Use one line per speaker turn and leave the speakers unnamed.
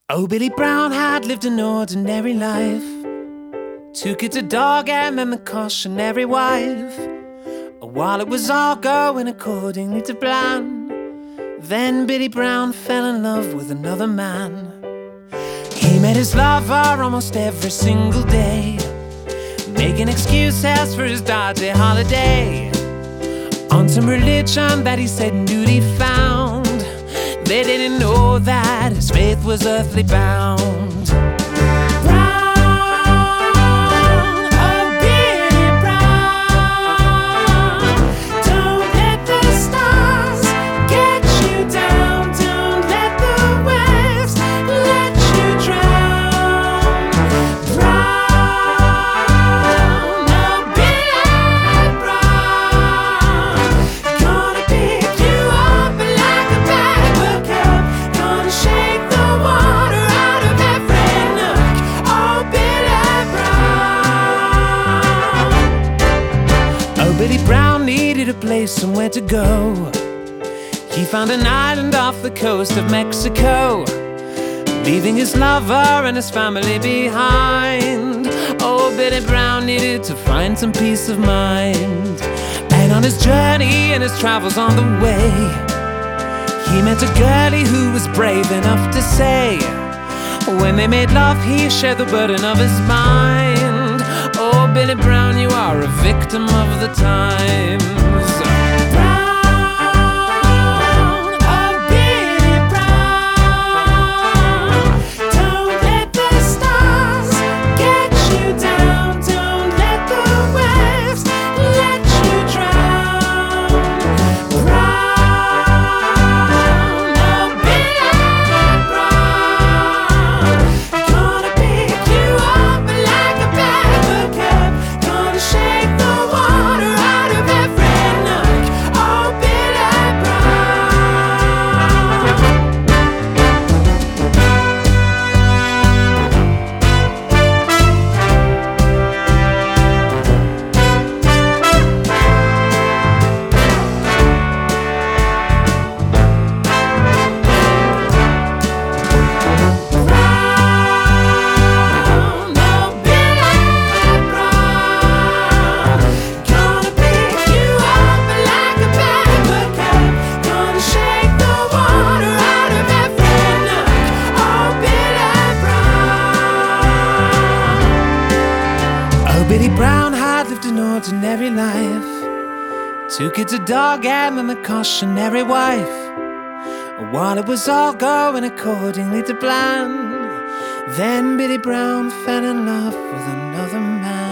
Oh, Billy Brown had lived an ordinary life. Two kids, a dog, and then the cautionary wife. While it was all going accordingly to plan, then Billy Brown fell in love with another man. He met his lover almost every single day, making excuses for his dodgy holiday. On some religion that he said duty found, they didn't know that his faith was earthly bound. Brown, oh Billy Brown, don't let the stars get you down. Don't let the waves let you drown. Brown, oh Billy Brown, gonna pick you up like a paper cup, gonna shake the water out of every nook. Oh Billy Brown. Oh, Billy Brown needed a place, somewhere to go. He found an island off the coast of Mexico, leaving his lover and his family behind. Oh, Billy Brown needed to find some peace of mind. And on his journey and his travels on the way, he met a girlie who was brave enough to say, when they made love, he shared the burden of his mind. Oh, Billy Brown, you are a victim of the times. Brown, oh Billy Brown, don't let the stars get you down. Don't let the waves let you drown. Brown, oh Billy Brown, gonna pick you up like a paper cup, gonna shake the water out of every nook. Oh Billy Brown, oh Billy Brown, gonna pick you up like a paper cup, gonna shake the water out of every nook. Oh Billy Brown. Oh, Billy Brown had lived an ordinary life. Two kids, a dog, and then the cautionary wife. While it was all going accordingly to plan, then Billy Brown fell in love with another man.